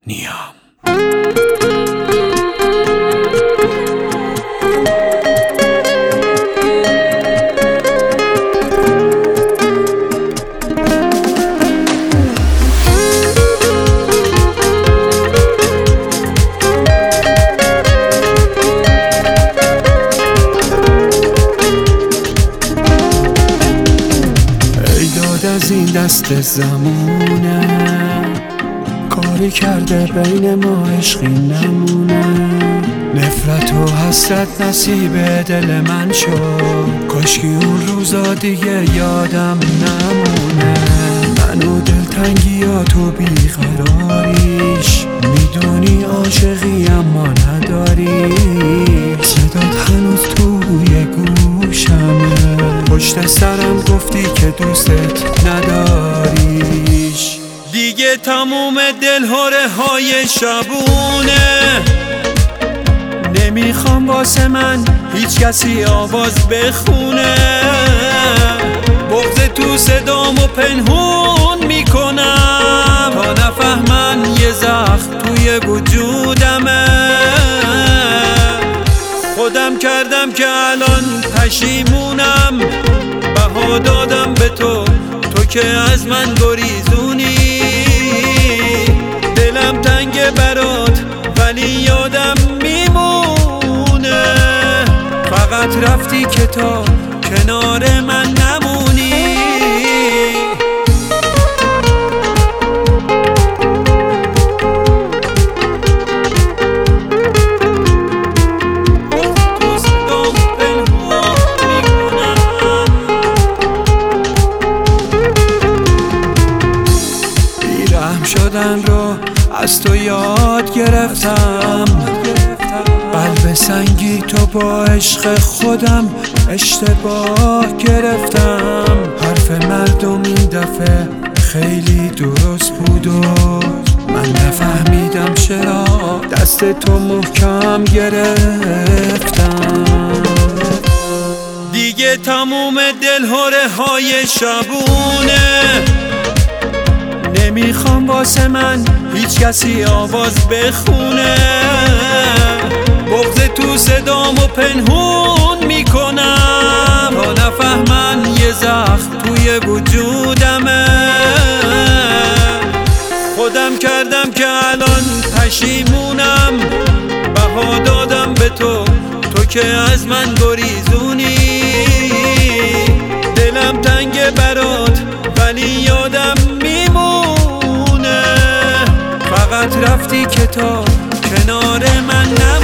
نیام. از این دست زمونه کاری کرده بین ما عشقی نمونه، نفرت و حسرت نصیب دل من شد، کاشکی اون روزا دیگه یادم نمونه. من و دلتنگیات و بیقراریش میدونی عاشقی اما نداری، صدات هنوز توی گوشمه، پشت سرم گفتی که دوستت نداریش. دیگه تموم دلهره های شبونه، نمیخوام واسه من هیچ کسی آواز بخونه، بغض تو صدامو پنهون میکنم تا نفهمن یه زخم توی وجودمه. خودم کردم که الان پشیمونم، بها دادم به تو که از من گریزونی، دلم تنگ برات ولی یادم میمونه، فقط رفتی که تا کنار من نمونی. شدن رو از تو یاد گرفتم، قلب سنگی تو با عشق خودم اشتباه گرفتم، حرف مردم این دفعه خیلی درست بود و من نفهمیدم چرا دست تو محکم گرفتم. دیگه تموم دلهره های شبونه، نمیخوام واسه من هیچ کسی آواز بخونه، بغض تو صدامو پنهون میکنم تا نفهمن یه زخم توی وجودمه. خودم کردم که الان پشیمونم، بها دادم به تو که از من گریزونی، دلم تنگ برات ولی یادم میمونه، فقط رفتی که تا کنار من